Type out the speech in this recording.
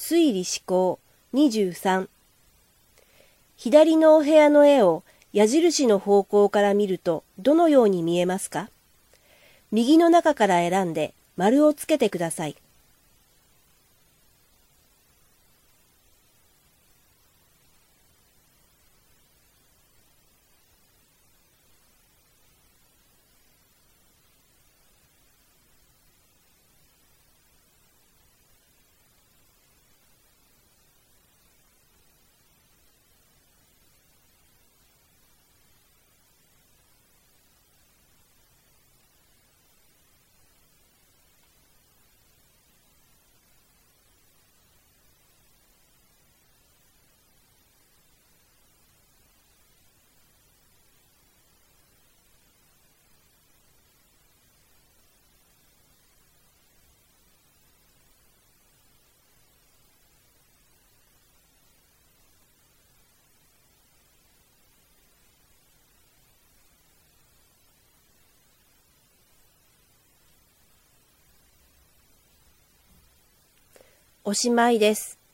推理思考23。左のお部屋の絵を矢印の方向から見るとどのように見えますか？右の中から選んで丸をつけてください。おしまいです。